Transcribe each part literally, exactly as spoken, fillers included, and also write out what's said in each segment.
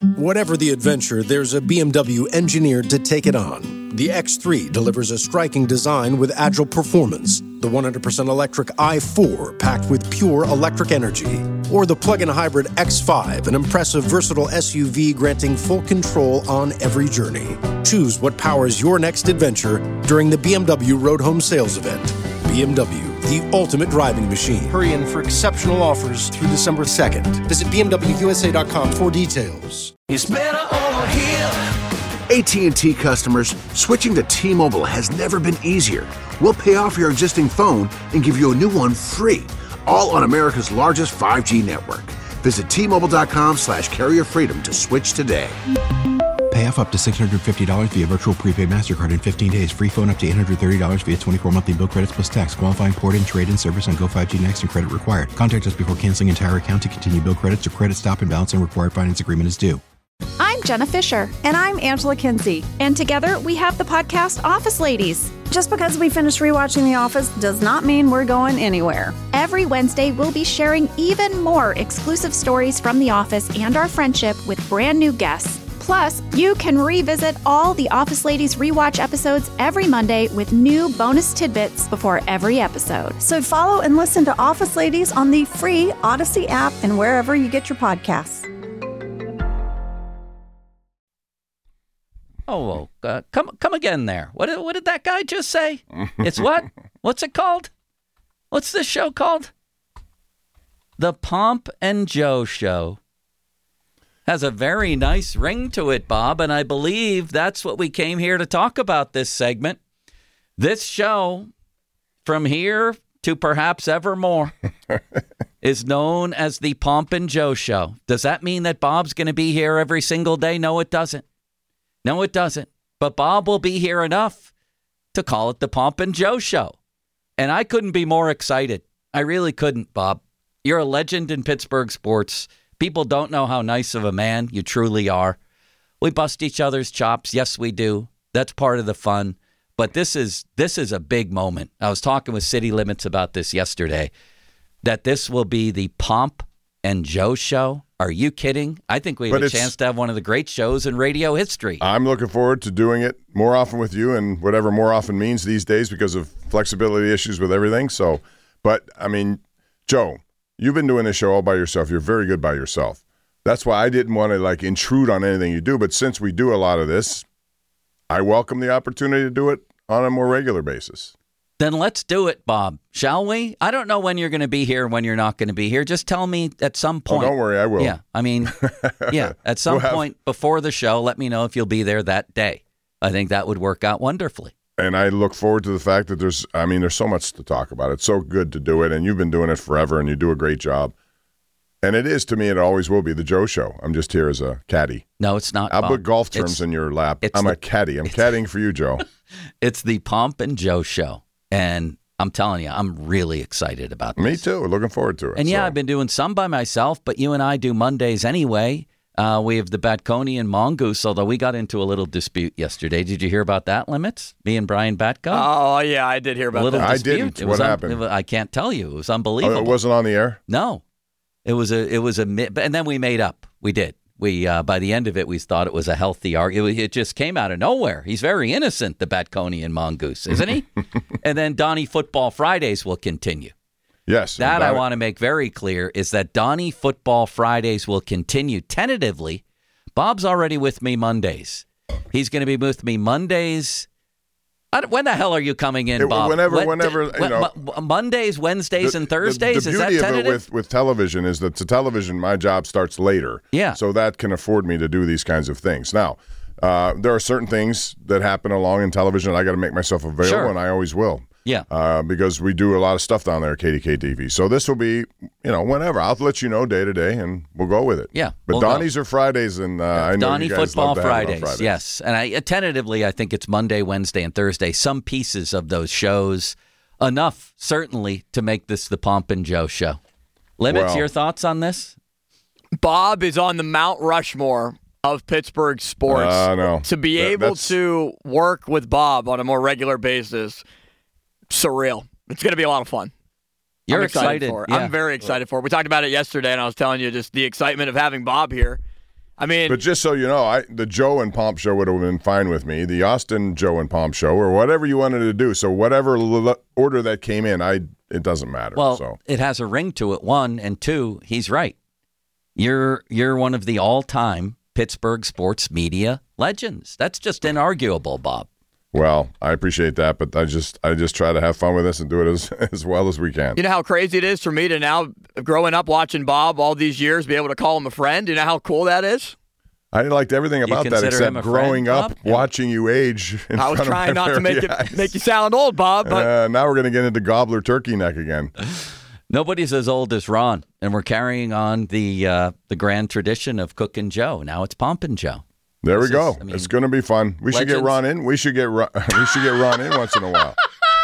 Whatever the adventure, there's a B M W engineered to take it on. The X three delivers a striking design with agile performance. The one hundred percent electric i four packed with pure electric energy. Or the plug-in hybrid X five, an impressive versatile S U V granting full control on every journey. Choose what powers your next adventure during the B M W Road Home Sales Event. B M W, the ultimate driving machine. Hurry in for exceptional offers through December second. Visit B M W U S A dot com for details. It's better over here. A T and T customers, switching to T-Mobile has never been easier. We'll pay off your existing phone and give you a new one free, all on America's largest five G network. Visit T-Mobile.com slash carrier freedom to switch today. Pay off up to six hundred fifty dollars via virtual prepaid MasterCard in fifteen days. Free phone up to eight hundred thirty dollars via twenty-four monthly bill credits plus tax. Qualifying port-in, trade-in service on Go five G Next and credit required. Contact us before canceling entire account to continue bill credits or credit stop and balance and required finance agreement is due. I'm Jenna Fisher. And I'm Angela Kinsey. And together we have the podcast Office Ladies. Just because we finished rewatching The Office does not mean we're going anywhere. Every Wednesday, we'll be sharing even more exclusive stories from The Office and our friendship with brand new guests. Plus, you can revisit all the Office Ladies rewatch episodes every Monday with new bonus tidbits before every episode. So follow and listen to Office Ladies on the free Odyssey app and wherever you get your podcasts. Oh, uh, come come again there. What did, what did that guy just say? It's what? What's it called? What's this show called? The Pomp and Joe Show. Has a very nice ring to it, Bob, and I believe that's what we came here to talk about this segment. This show, from here to perhaps evermore, is known as the Pomp and Joe Show. Does that mean that Bob's going to be here every single day? No, it doesn't. No, it doesn't. But Bob will be here enough to call it the Pomp and Joe Show. And I couldn't be more excited. I really couldn't, Bob. You're a legend in Pittsburgh sports. People don't know how nice of a man you truly are. We bust each other's chops. Yes, we do. That's part of the fun. But this is this is a big moment. I was talking with City Limits about this yesterday, that this will be the Pomp and Joe Show. Are you kidding? I think we have but a chance to have one of the great shows in radio history. I'm looking forward to doing it more often with you, and whatever more often means these days because of flexibility issues with everything. So, but, I mean, Joe, you've been doing this show all by yourself. You're very good by yourself. That's why I didn't want to, like, intrude on anything you do. But since we do a lot of this, I welcome the opportunity to do it on a more regular basis. Then let's do it, Bob, shall we? I don't know when you're going to be here and when you're not going to be here. Just tell me at some point. Oh, don't worry, I will. Yeah, I mean, yeah, at some we'll point have... before the show, let me know if you'll be there that day. I think that would work out wonderfully. And I look forward to the fact that there's, I mean, there's so much to talk about. It's so good to do it, and you've been doing it forever, and you do a great job. And it is, to me, it always will be the Joe Show. I'm just here as a caddy. No, it's not, I'll Bob. put golf terms it's, in your lap. I'm the, a caddy. I'm caddying for you, Joe. It's the Pomp and Joe Show. And I'm telling you, I'm really excited about this. Me too. Looking forward to it. And yeah, so. I've been doing some by myself, but you and I do Mondays anyway. Uh, we have the Batconi and Mongoose, although we got into a little dispute yesterday. Did you hear about that, Limits? Me and Brian Batco? Oh, yeah, I did hear about a little that. Dispute. I didn't. It what was happened? Un- it was, I can't tell you. It was unbelievable. Oh, it wasn't on the air? No. It was a, it was a, and then we made up. We did. We, uh, by the end of it, we thought it was a healthy argument. It just came out of nowhere. He's very innocent, the Batconi and Mongoose, isn't he? And then Donnie Football Fridays will continue. Yes. That I want to make very clear is that Donnie Football Fridays will continue tentatively. Bob's already with me Mondays. He's going to be with me Mondays. I don't, when the hell are you coming in, Bob? Whenever, when, whenever, you know. Mondays, Wednesdays, the, and Thursdays? The, the is that beauty tentative? of it with, with television is that the television, my job starts later. Yeah. So that can afford me to do these kinds of things. Now, uh, there are certain things that happen along in television. I got to make myself available, Sure. and I always will. Yeah. Uh, because we do a lot of stuff down there at K D K T V. So this will be, you know, whenever. I'll let you know day to day, and we'll go with it. Yeah. But we'll Donnie's go. are Fridays, and uh, I know Donnie you guys Football love to have it on Fridays, Fridays. yes. And I, tentatively, I think it's Monday, Wednesday, and Thursday. Some pieces of those shows, enough, certainly, to make this the Pomp and Joe Show. Limits, Well, your thoughts on this? Bob is on the Mount Rushmore of Pittsburgh sports. Uh, no. To be That- able that's- to work with Bob on a more regular basis, surreal. It's going to be a lot of fun. You're I'm excited, excited. for it. Yeah. I'm very excited for it. We talked about it yesterday, and I was telling you just the excitement of having Bob here. I mean, but just so you know, I the Joe and Pomp show would have been fine with me. The Austin Joe and Pomp show, or whatever you wanted to do. So whatever l- order that came in, I it doesn't matter. Well, so. it has a ring to it. One and two, he's right. You're you're one of the all-time Pittsburgh sports media legends. That's just inarguable, Bob. Well, I appreciate that, but I just I just try to have fun with this and do it as as well as we can. You know how crazy it is for me to now, growing up watching Bob all these years, be able to call him a friend? You know how cool that is? I liked everything about that consider except him a growing friend, up, Bob? Yeah. watching you age. In I was front of trying my not to make very it eyes. make you sound old, Bob, but Uh, now we're going to get into gobbler turkey neck again. Nobody's as old as Ron, and we're carrying on the uh, the grand tradition of Cook and Joe. Now it's Pomp and Joe. There we This go. is- I mean, it's going to be fun. We should get legends- Ron in. We should get Ron, we should get Ron in once in a while.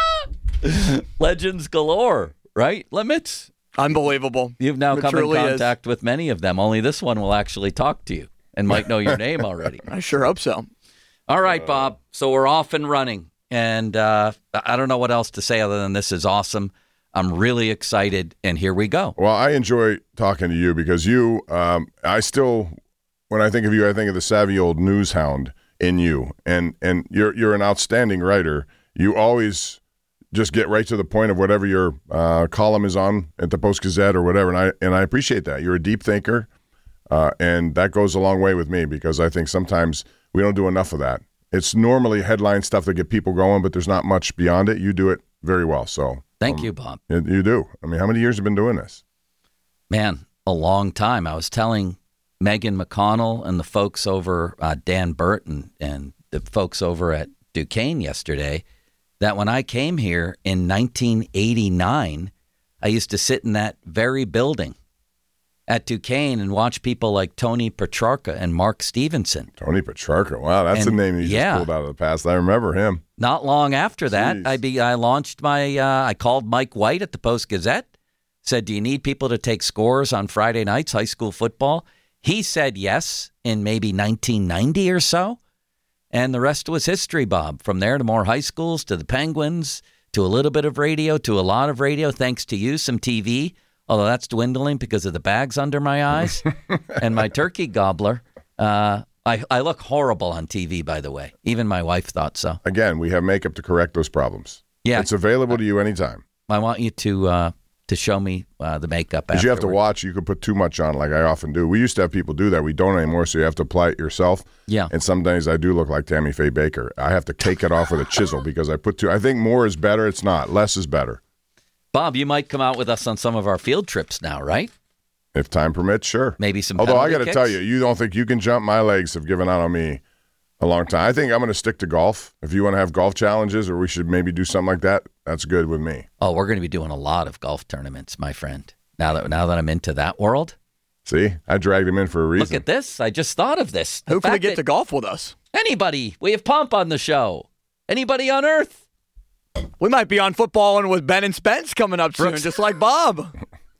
Legends galore, right? Limits. unbelievable. You've now It come in truly is. contact with many of them. Only this one will actually talk to you and might know your name already. I sure hope so. All right, Bob. So we're off and running. And uh, I don't know what else to say other than this is awesome. I'm really excited. And here we go. Well, I enjoy talking to you because you, um, I still, when I think of you, I think of the savvy old news hound in you. And and you're you're an outstanding writer. You always just get right to the point of whatever your uh, column is on at the Post-Gazette or whatever. And I and I appreciate that. You're a deep thinker. Uh, and that goes a long way with me because I think sometimes we don't do enough of that. It's normally headline stuff that get people going, but there's not much beyond it. You do it very well. So Thank um, you, Bob. You, you do. I mean, how many years have you been doing this? Man, a long time. I was telling Megan McConnell and the folks over uh, Dan Burton and the folks over at Duquesne yesterday that when I came here in nineteen eighty-nine, I used to sit in that very building at Duquesne and watch people like Tony Petrarca and Mark Stevenson. Tony Petrarca. Wow, that's And, a name you yeah. just pulled out of the past. I remember him. Not long after that, Jeez. I be I launched my uh, I called Mike White at the Post-Gazette, said, "Do you need people to take scores on Friday nights, high school football?" He said yes in maybe nineteen ninety or so, and the rest was history, Bob. From there to more high schools, to the Penguins, to a little bit of radio, to a lot of radio, thanks to you, some T V, although that's dwindling because of the bags under my eyes and my turkey gobbler. Uh, I, I look horrible on T V, by the way. Even my wife thought so. Again, we have makeup to correct those problems. Yeah. It's available to you anytime. I want you to uh, to show me uh, the makeup. Because you have to afterward. watch. You could put too much on like I often do. We used to have people do that. We don't anymore, so you have to apply it yourself. Yeah. And some days I do look like Tammy Faye Baker. I have to take it off with a chisel because I put too. I think more is better. It's not. Less is better. Bob, you might come out with us on some of our field trips now, right? If time permits, sure. Maybe some Although I penalty got to kicks? tell you, you don't think you can jump. My legs have given out on me a long time. I think I'm going to stick to golf. If you want to have golf challenges or we should maybe do something like that, that's good with me. Oh, we're going to be doing a lot of golf tournaments, my friend. Now that now that I'm into that world, See, I dragged him in for a reason. look at this. I just thought of this. The Hopefully fact get that to golf with us. anybody. We have Pomp on the show. Anybody on Earth? We might be on football and with Ben and Spence coming up soon, Brooks. just like Bob.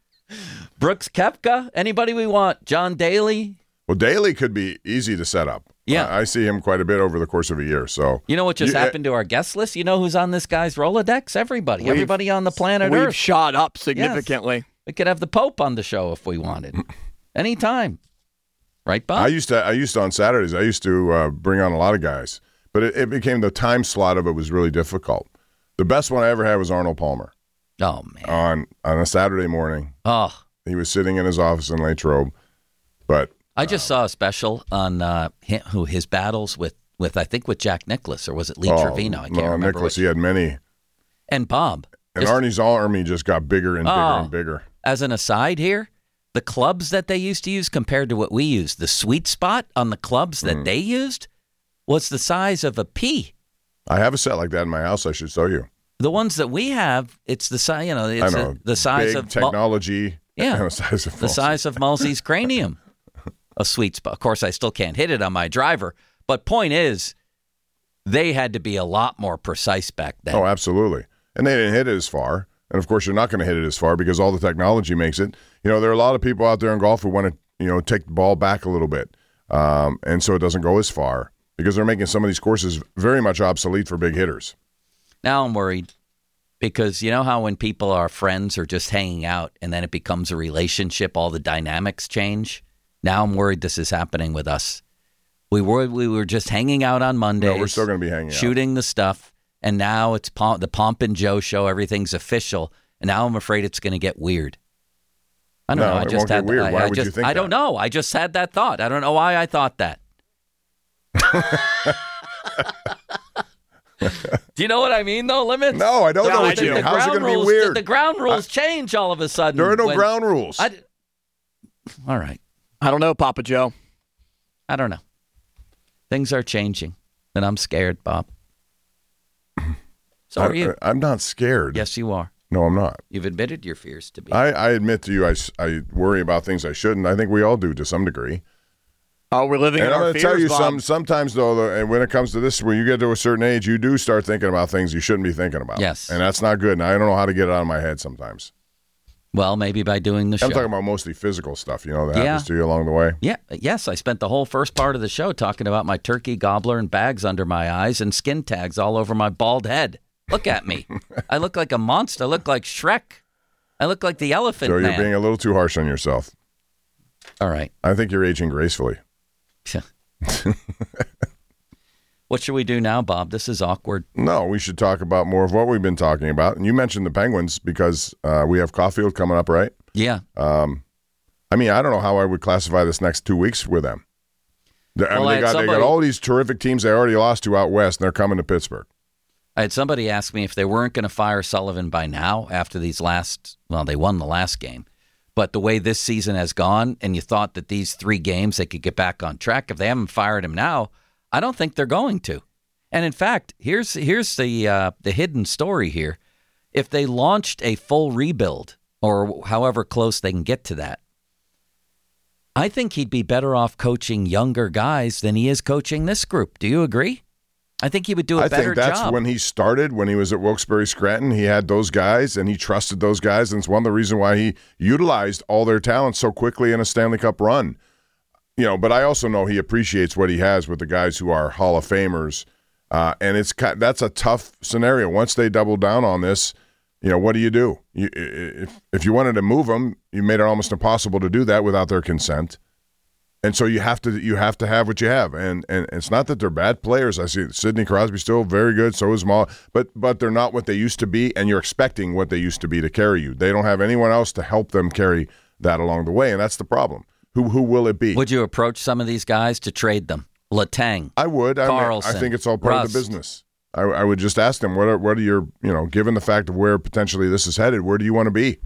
Brooks Koepka? Anybody we want? John Daly? Well, Daly could be easy to set up. Yeah. I, I see him quite a bit over the course of a year. So You know what just You- uh, happened to our guest list? You know who's on this guy's Rolodex? Everybody. We've- Everybody on the planet We've Earth. shot up significantly. We could have the Pope on the show if we wanted. Anytime. Right, Bob? I used to. I used to on Saturdays. I used to uh, bring on a lot of guys, but it, it became the time slot of it was really difficult. The best one I ever had was Arnold Palmer oh, man. on on a Saturday morning. Oh, He was sitting in his office in Latrobe, but I just saw a special on uh, hi- who his battles with, with, I think, with Jack Nicklaus, or was it Lee oh, Trevino? I can't no, remember. Nicholas. which. He had many, And Bob, and just Arnie's army just got bigger and bigger Oh. and bigger. as an aside here, the clubs that they used to use compared to what we use, the sweet spot on the clubs that Mm. they used was the size of a pea. I have a set like that in my house. I should show you. The ones that we have, it's the size, you know, I it's know a, the size big of Mul- technology. Yeah. and the size of the size of Mulsey's cranium. A sweet spot. Of course, I still can't hit it on my driver. But point is, they had to be a lot more precise back then. Oh, absolutely. And they didn't hit it as far. And of course, you're not going to hit it as far because all the technology makes it. You know, there are a lot of people out there in golf who want to, you know, take the ball back a little bit, um, and so it doesn't go as far because they're making some of these courses very much obsolete for big hitters. Now I'm worried because you know how when people are friends or just hanging out and then it becomes a relationship, all the dynamics change. Now I'm worried this is happening with us. We were we were just hanging out on Mondays. No, we're still going to be hanging out. Shooting the stuff. And now it's Pomp, the Pomp and Joe show. Everything's official. And now I'm afraid it's going to get weird. I don't no, know. I it just won't had get weird. I, Why I would just, you think I don't that? know. I just had that thought. I don't know why I thought that. Do you know what I mean, though, Limits? No, I don't No, know I what you do. mean. How's it ground going to be rules- weird? The, the ground rules change all of a sudden. There are no when- ground rules. I, all right. I don't know, Papa Joe. I don't know. Things are changing, and I'm scared, Bob. So are you? I, I'm not scared. Yes, you are. No, I'm not. You've admitted your fears to be. I, I admit to you, I, s- I worry about things I shouldn't. I think we all do to some degree. Oh, we're living And in I'm our going to fears, tell you Bob. some. Sometimes though, the, and when it comes to this, when you get to a certain age, you do start thinking about things you shouldn't be thinking about. Yes. and that's not good. And I don't know how to get it out of my head sometimes. Well, maybe by doing the show. I'm talking about mostly physical stuff, you know, that Yeah. happens to you along the way. Yeah, yes, I spent the whole first part of the show talking about my turkey gobbler and bags under my eyes and skin tags all over my bald head. Look at me. I look like a monster. I look like Shrek. I look like the elephant So you're man. being a little too harsh on yourself. All right. I think you're aging gracefully. What should we do now, Bob? This is awkward. No, we should talk about more of what we've been talking about. And you mentioned the Penguins because uh, we have Caulfield coming up, right? Yeah. Um, I mean, I don't know how I would classify this next two weeks with them. They- I Well, mean, I they had got, they somebody- got all these terrific teams they already lost to out west, and they're coming to Pittsburgh. I had somebody ask me if they weren't going to fire Sullivan by now after these last, well, they won the last game. But the way this season has gone, and you thought that these three games they could get back on track, if they haven't fired him now, I don't think they're going to. And in fact, here's here's the uh, the hidden story here. If they launched a full rebuild, or however close they can get to that, I think he'd be better off coaching younger guys than he is coaching this group. Do you agree? I think he would do a I better think that's job. when he started, when he was at Wilkes-Barre Scranton. He had those guys, and he trusted those guys, and it's one of the reasons why he utilized all their talent so quickly in a Stanley Cup run. You know, but I also know he appreciates what he has with the guys who are Hall of Famers, uh, and it's ki- that's a tough scenario. Once they double down on this, you know, what do you do? You, if if you wanted to move them, you made it almost impossible to do that without their consent. And so you have to you have to have what you have, and and it's not that they're bad players. I see Sidney Crosby still very good, so is Maul, but but they're not what they used to be, and you're expecting what they used to be to carry you. They don't have anyone else to help them carry that along the way, and that's the problem. Who who will it be? Would you approach some of these guys to trade them? Letang. I would. I, mean, I Carlson, think it's all part Rust. of the business. I, I would just ask them, what are what are your you know, given the fact of where potentially this is headed, where do you want to be?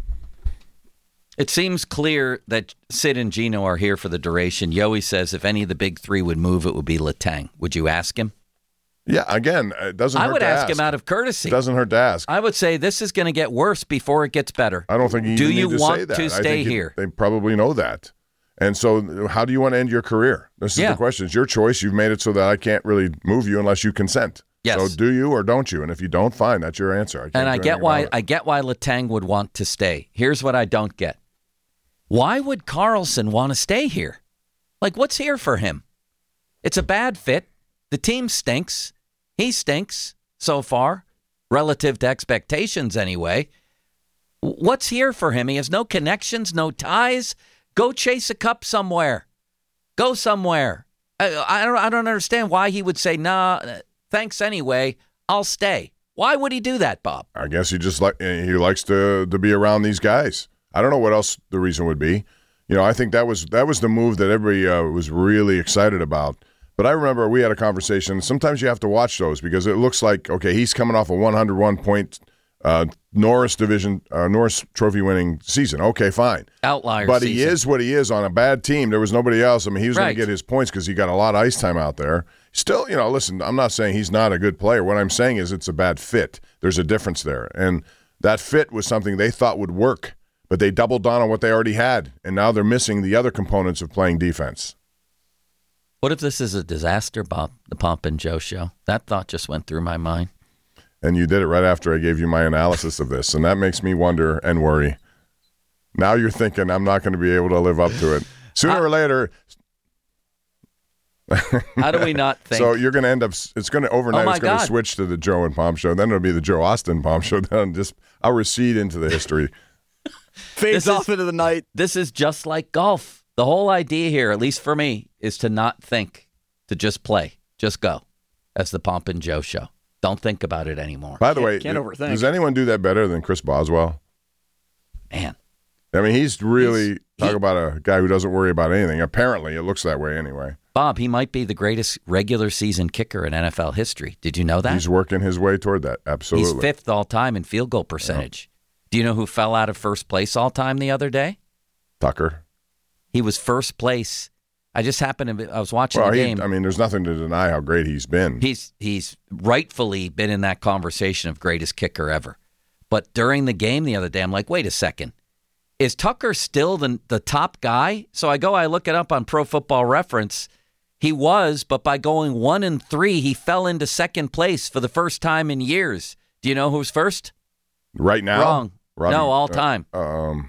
It seems clear that Sid and Gino are here for the duration. Yoey says if any of the big three would move, it would be Letang. Would you ask him? Yeah, again, it doesn't I hurt would to ask ask him out of courtesy. It doesn't hurt to ask. I would say this is going to get worse before it gets better. I don't think you Do even you need to want say that. to I stay think you- here? They probably know that. And so how do you want to end your career? This is Yeah. the question. It's your choice. You've made it so that I can't really move you unless you consent. Yes. So do you or don't you? And if you don't, fine. That's your answer. I can't And I do get anything why about it. I get why Letang would want to stay. Here's what I don't get. Why would Carlson want to stay here? Like, what's here for him? It's a bad fit. The team stinks. He stinks so far, relative to expectations anyway. W- What's here for him? He has no connections, no ties. Go chase a cup somewhere. Go somewhere. I, I don't. I don't understand why he would say, "Nah, uh, thanks anyway. I'll stay." Why would he do that, Bob? I guess he just like he likes to to be around these guys. I don't know what else the reason would be. You know, I think that was that was the move that everybody uh, was really excited about. But I remember we had a conversation. Sometimes you have to watch those because it looks like, okay, he's coming off a one hundred one point uh, Norris Division, uh, Norris Trophy winning season. Okay, fine. Outlier But he season. is what he is on a bad team. There was nobody else. I mean, he was going Right. to get his points because he got a lot of ice time out there. Still, you know, listen, I'm not saying he's not a good player. What I'm saying is it's a bad fit. There's a difference there. And that fit was something they thought would work, but they doubled down on what they already had. And now they're missing the other components of playing defense. What if this is a disaster, Bob? The Pomp and Joe show. That thought just went through my mind. And you did it right after I gave you my analysis of this. And that makes me wonder and worry. Now you're thinking I'm not going to be able to live up to it. Sooner I- or later. How do we not think? So you're going to end up, it's going to, overnight, Oh, my it's going to God. switch to the Joe and Pomp show. Then it'll be the Joe Austin Pomp show. Then I'll just, I'll recede into the history. Fades This is- off into the night. This is just like golf. The whole idea here, at least for me, is to not think, to just play, just go. That's the Pomp and Joe show. Don't think about it anymore. By the way, can't overthink. Does anyone do that better than Chris Boswell? Man. I mean, he's really, He's- talk he- about a guy who doesn't worry about anything. Apparently, it looks that way anyway. Bob, he might be the greatest regular season kicker in N F L history. Did you know that? He's working his way toward that. Absolutely. He's fifth all time in field goal percentage. Do you know who fell out of first place all time the other day? Tucker. He was first place. I just happened to be, I was watching Well, the he, game. I mean, there's nothing to deny how great he's been. He's he's rightfully been in that conversation of greatest kicker ever. But during the game the other day, I'm like, wait a second. Is Tucker still the, the top guy? So I go, I look it up on Pro Football Reference. He was, but by going one and three, he fell into second place for the first time in years. Do you know who's first? Right now? Wrong. Robbie- no, all uh, time. um,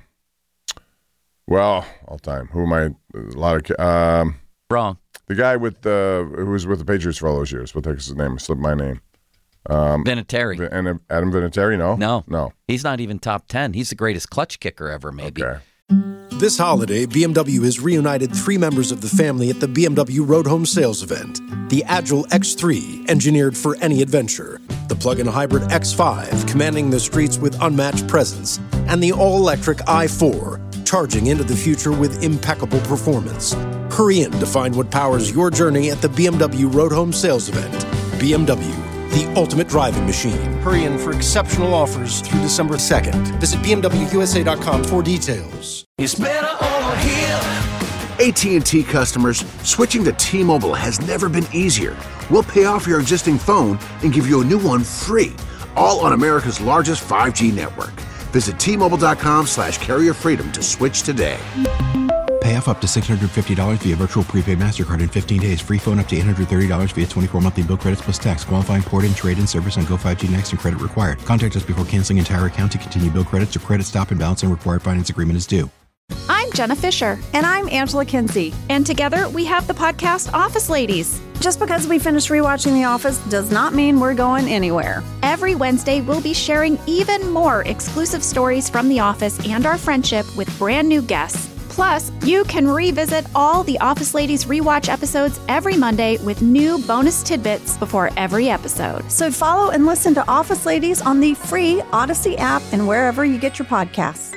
well, all time. Who am I? A lot of um, Wrong. the guy with uh, who was with the Patriots for all those years. What the heck is his name? Slipped my name. Um, Vinatieri. and Adam Vinatieri? No, No. no. He's not even top ten. He's the greatest clutch kicker ever, maybe. Okay. This holiday, B M W has reunited three members of the family at the B M W Road Home Sales Event. The Agile X three, engineered for any adventure. The plug-in hybrid X five, commanding the streets with unmatched presence. And the all-electric i four, charging into the future with impeccable performance. Hurry in to find what powers your journey at the B M W Road Home Sales Event. B M W, the ultimate driving machine. Hurry in for exceptional offers through December second. Visit B M W U S A dot com for details. It's better over here. A T and T customers, switching to T-Mobile has never been easier. We'll pay off your existing phone and give you a new one free, all on America's largest five G network. Visit T Mobile dot com slash carrier freedom to switch today. Pay off up to six hundred fifty dollars via virtual prepaid MasterCard in fifteen days. Free phone up to eight hundred thirty dollars via twenty-four monthly bill credits plus tax. Qualifying port-in, trade-in service on Go five G Next and credit required. Contact us before canceling entire account to continue bill credits or credit stop and balance and required finance agreement is due. I'm Jenna Fisher. And I'm Angela Kinsey. And together we have the podcast Office Ladies. Just because we finished rewatching The Office does not mean we're going anywhere. Every Wednesday, we'll be sharing even more exclusive stories from The Office and our friendship with brand new guests. Plus, you can revisit all the Office Ladies rewatch episodes every Monday with new bonus tidbits before every episode. So follow and listen to Office Ladies on the free Odyssey app and wherever you get your podcasts.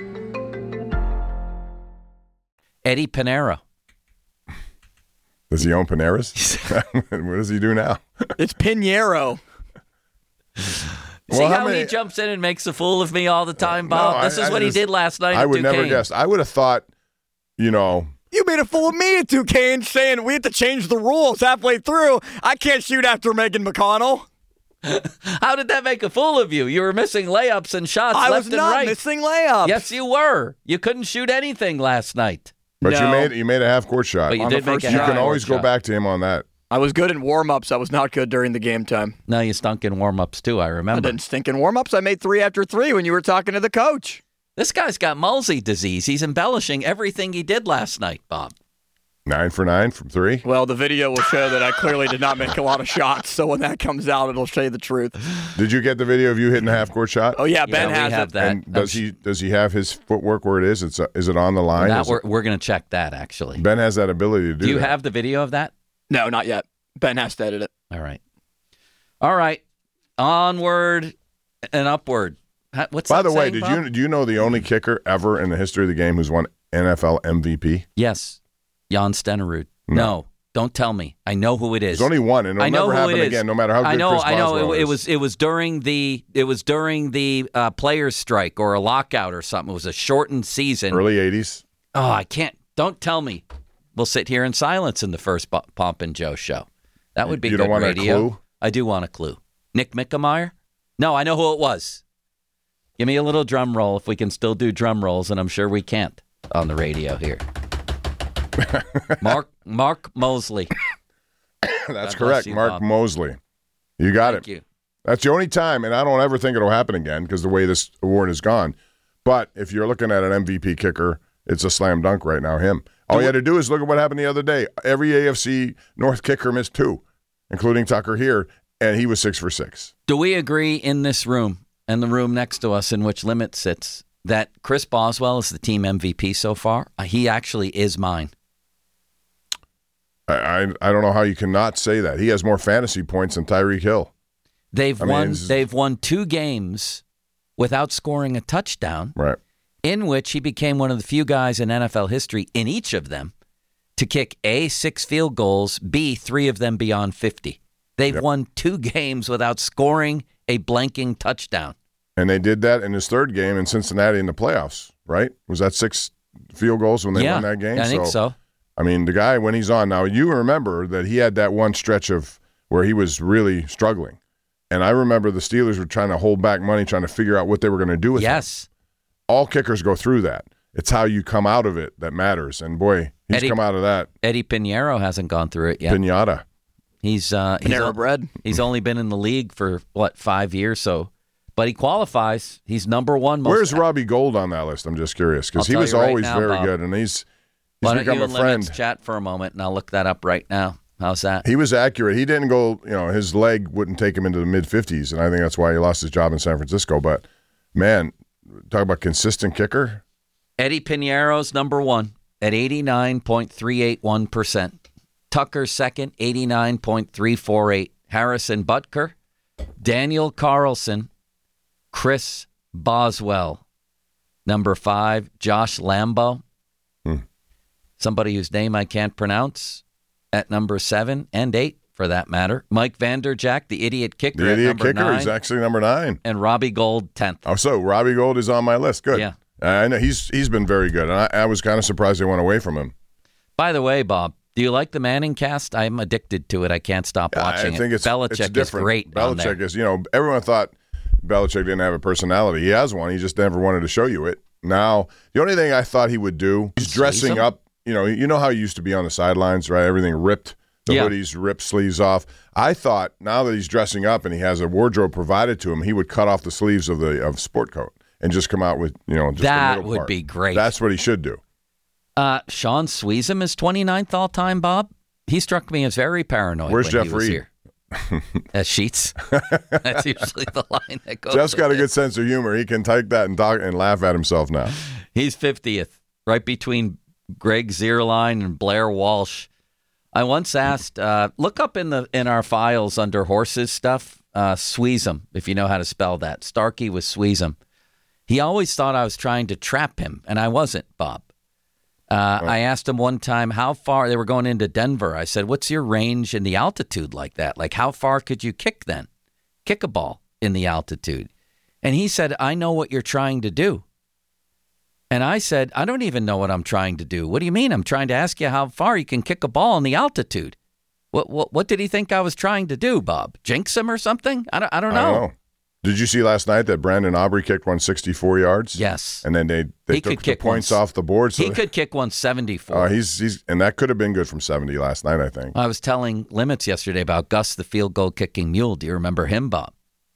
Eddie Pinero. Does he own Panera's? What does he do now? It's Pinheiro. See Well, how how many- he jumps in and makes a fool of me all the time, Bob? No, I- this is I what just- he did last night I at would never Duquesne. guess. I would have thought, you know, You made a fool of me at Duquesne saying we had to change the rules halfway through. I can't shoot after Megan McConnell. How did that make a fool of you? You were missing layups and shots I left was and not right. missing layups. Yes, you were. You couldn't shoot anything last night. but you No. made you made a half court shot. But you On did the make first a You shot. can half-court always go shot. back to him on that. I was good in warm-ups. I was not good during the game time. No, you stunk in warm-ups too, I I remember. didn't stink in warm-ups. I made three after three when you were talking to the coach. This guy's got Mulsey disease. He's embellishing everything he did last night, Bob. Nine for nine from three. Well, the video will show that I clearly did not make a lot of shots. So when that comes out, it'll show you the truth. Did you get the video of you hitting a half court shot? Oh yeah, Ben yeah, has we have it. that. And does he does he have his footwork where it is? It's uh, is it on the line? That Is we're it- we're going to check that, actually. Ben has that ability to do. Do you that. have the video of that? No, not yet. Ben has to edit it. All right. All right. Onward and upward. Ha- What's By that the way, saying, did Bob? you do you know the only kicker ever in the history of the game who's won N F L M V P? Yes. Jan Stenerud. No. No. Don't tell me. I know who it is. There's only one, and it'll I know never who happen it is. again, no matter how good I know. Chris I know. Boswell It, it is. was. It was during the. It was during the uh, players' strike or a lockout or something. It was a shortened season. early eighties. Oh, I can't. Don't tell me. We'll sit here in silence in the first Bo- Pomp and Joe show. That would be You good don't want a radio. clue? I do want a clue. Nick Mickemeyer? No, I know who it was. Give me a little drum roll if we can still do drum rolls, and I'm sure we can't on the radio here. Mark Mark Mosley. That's God bless correct, you, Mark Bob. Mosley. You got Thank it. you. That's the only time, and I don't ever think it'll happen again because the way this award has gone. But if you're looking at an M V P kicker, it's a slam dunk right now, him. All you had to do is look at what happened the other day. Every A F C North kicker missed two, including Tucker here, and he was six for six. Do we agree in this room and the room next to us in which Limit sits that Chris Boswell is the team M V P so far? Uh, He actually is mine. I, I I don't know how you cannot say that. He has more fantasy points than Tyreek Hill. They've I mean, won. it's- They've won two games without scoring a touchdown. Right. In which he became one of the few guys in N F L history in each of them to kick A, six field goals, B, three of them beyond fifty. They've Yep. won two games without scoring a blanking touchdown. And they did that in his third game in Cincinnati in the playoffs, right? Was that six field goals when they yeah, won that game? I think so. I mean, the guy, when he's on now, you remember that he had that one stretch of where he was really struggling. And I remember the Steelers were trying to hold back money, trying to figure out what they were going to do with him. Yes. All kickers go through that. It's how you come out of it that matters. And boy, he's Eddie- come out of that. Eddie Pinheiro hasn't gone through it yet. Pinata. He's uh, he's, Panera o- bread. he's only been in the league for what five years, so but he qualifies. He's number one. Most Where's Robbie Gold on that list? I'm just curious because I'll he tell was you right always now, very Bob. good, and he's Why he's don't become you a and friend. Lemons chat for a moment, and I'll look that up right now. How's that? He was accurate. He didn't go, you know, his leg wouldn't take him into the mid fifties, and I think that's why he lost his job in San Francisco. But man, talk about consistent kicker. Eddie Pinheiro's number one at eighty-nine point three eight one percent. Tucker second, eighty-nine point three four eight. Harrison Butker, Daniel Carlson, Chris Boswell. Number five, Josh Lambo. Hmm. Somebody whose name I can't pronounce at number seven and eight, for that matter. Mike Vanderjack, the idiot kicker The at idiot number kicker nine. is actually number nine. And Robbie Gold, tenth. Oh, so Robbie Gold is on my list. Good. Yeah. I know he's he's been very good, and I, I was kind of surprised they went away from him. By the way, Bob, do you like the Manning cast? I'm addicted to it. I can't stop watching I think it. it's Belichick it's is different. great on there. Belichick is, you know, everyone thought Belichick didn't have a personality. He has one. He just never wanted to show you it. Now, the only thing I thought he would do, he's dressing him? up. You know, you know how he used to be on the sidelines, right? Everything ripped, the Yeah. hoodies ripped, sleeves off. I thought now that he's dressing up and he has a wardrobe provided to him, he would cut off the sleeves of the of sport coat and just come out with, you know, just the That middle would part. be great. That's what he should do. Uh, Sean Sweezum is twenty-ninth all-time, Bob. He struck me as very paranoid Where's when Jeff he was Reed? here. At Sheets. That's usually the line that goes. Jeff's got a with it. good sense of humor. He can take that and talk and laugh at himself now. He's fiftieth, right between Greg Zierlein and Blair Walsh. I once asked, uh, look up in the in our files under horses stuff, uh, Sweezum, if you know how to spell that. Starkey was Sweezum. He always thought I was trying to trap him, and I wasn't, Bob. Uh, I asked him one time how far, they were going into Denver. I said, what's your range in the altitude like that? Like, how far could you kick then? Kick a ball in the altitude. And he said, I know what you're trying to do. And I said, I don't even know what I'm trying to do. What do you mean? I'm trying to ask you how far you can kick a ball in the altitude. What what, what did he think I was trying to do, Bob? Jinx him or something? I don't, I don't know. I don't know. Did you see last night that Brandon Aubrey kicked one sixty-four yards? Yes. And then they, they He took could the kick points one- off the board. So He could kick one seventy-four. Uh, he's he's and that could have been good from seventy last night, I think. I was telling Limits yesterday about Gus the field goal kicking mule. Do you remember him, Bob?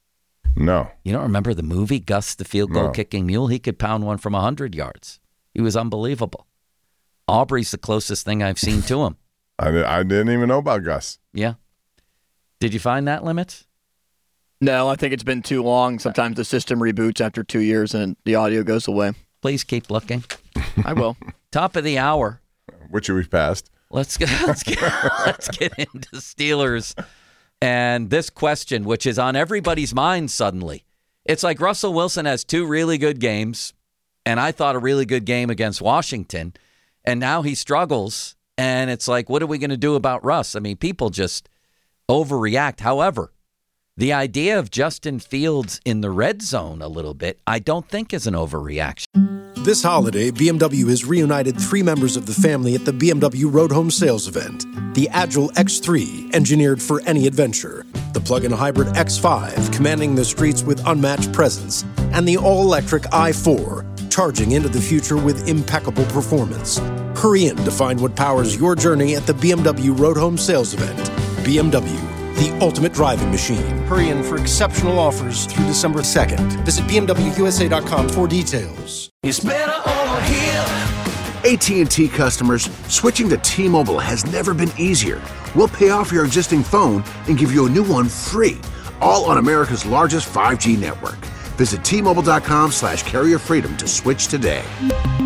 No. You don't remember the movie Gus the field goal No. kicking mule? He could pound one from one hundred yards. He was unbelievable. Aubrey's the closest thing I've seen to him. I, I didn't even know about Gus. Yeah. Did you find that, Limits? No, I think it's been too long. Sometimes the system reboots after two years and the audio goes away. Please keep looking. I will. Top of the hour. Which we've passed. Let's get let's get let's get into Steelers and this question, which is on everybody's mind suddenly. It's like Russell Wilson has two really good games, and I thought a really good game against Washington, and now he struggles, and it's like, what are we going to do about Russ? I mean, people just overreact. However, the idea of Justin Fields in the red zone a little bit, I don't think is an overreaction. This holiday, B M W has reunited three members of the family at the B M W Road Home Sales Event. The Agile X three, engineered for any adventure. The plug-in hybrid X five, commanding the streets with unmatched presence. And the all-electric i four, charging into the future with impeccable performance. Hurry in to find what powers your journey at the B M W Road Home Sales Event. B M W, the ultimate driving machine. Hurry in for exceptional offers through December second. Visit B M W U S A dot com for details. It's better over here. A T and T customers, switching to T-Mobile has never been easier. We'll pay off your existing phone and give you a new one free, all on America's largest five G network. Visit T Mobile dot com slash carrier freedom to switch today.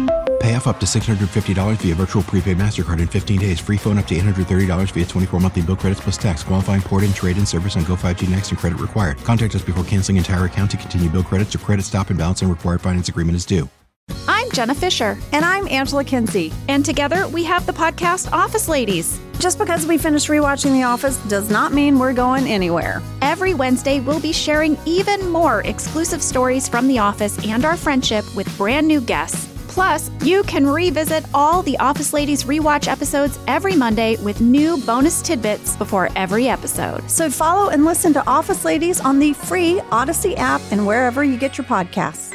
Pay off up to six hundred fifty dollars via virtual prepaid MasterCard in fifteen days. Free phone up to eight hundred thirty dollars via twenty-four monthly bill credits plus tax. Qualifying port-in, trade-in service on Go five G Next and credit required. Contact us before canceling entire account to continue bill credits or credit stop and balance and required finance agreement is due. I'm Jenna Fisher. And I'm Angela Kinsey. And together we have the podcast Office Ladies. Just because we finished rewatching The Office does not mean we're going anywhere. Every Wednesday, we'll be sharing even more exclusive stories from The Office and our friendship with brand new guests. Plus, you can revisit all the Office Ladies rewatch episodes every Monday with new bonus tidbits before every episode. So follow and listen to Office Ladies on the free Odyssey app and wherever you get your podcasts.